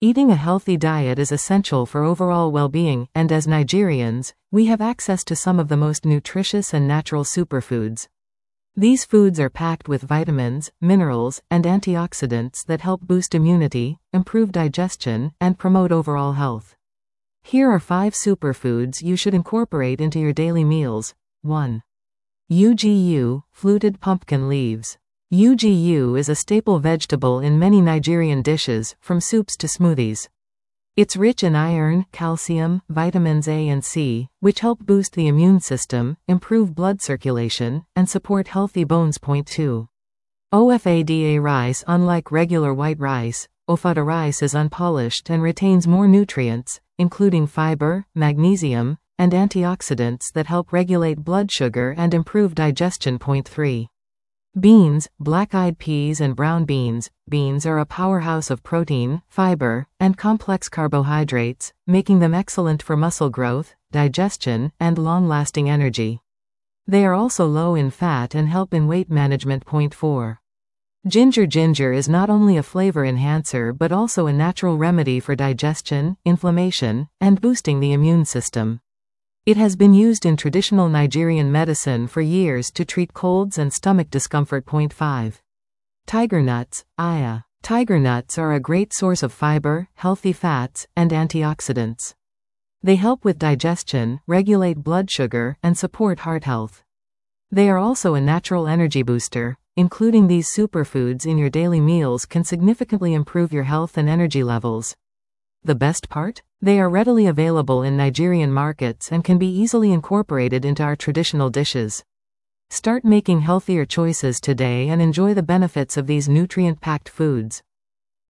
Eating a healthy diet is essential for overall well-being, and as Nigerians, we have access to some of the most nutritious and natural superfoods. These foods are packed with vitamins, minerals, and antioxidants that help boost immunity, improve digestion, and promote overall health. Here are 5 superfoods you should incorporate into your daily meals. 1. Ugu, fluted pumpkin leaves. Ugu is a staple vegetable in many Nigerian dishes, from soups to smoothies. It's rich in iron, calcium, vitamins A and C, which help boost the immune system, improve blood circulation, and support healthy bones. 2. Ofada rice. Unlike regular white rice, ofada rice is unpolished and retains more nutrients, including fiber, magnesium, and antioxidants that help regulate blood sugar and improve digestion. 3. Beans, black-eyed peas and brown beans. Beans are a powerhouse of protein, fiber, and complex carbohydrates, making them excellent for muscle growth, digestion, and long-lasting energy. They are also low in fat and help in weight management. 4. Ginger. Ginger is not only a flavor enhancer but also a natural remedy for digestion, inflammation, and boosting the immune system. It has been used in traditional Nigerian medicine for years to treat colds and stomach discomfort. 5. Tiger nuts, Aya. Tiger nuts are a great source of fiber, healthy fats, and antioxidants. They help with digestion, regulate blood sugar, and support heart health. They are also a natural energy booster. Including these superfoods in your daily meals can significantly improve your health and energy levels. The best part? They are readily available in Nigerian markets and can be easily incorporated into our traditional dishes. Start making healthier choices today and enjoy the benefits of these nutrient-packed foods.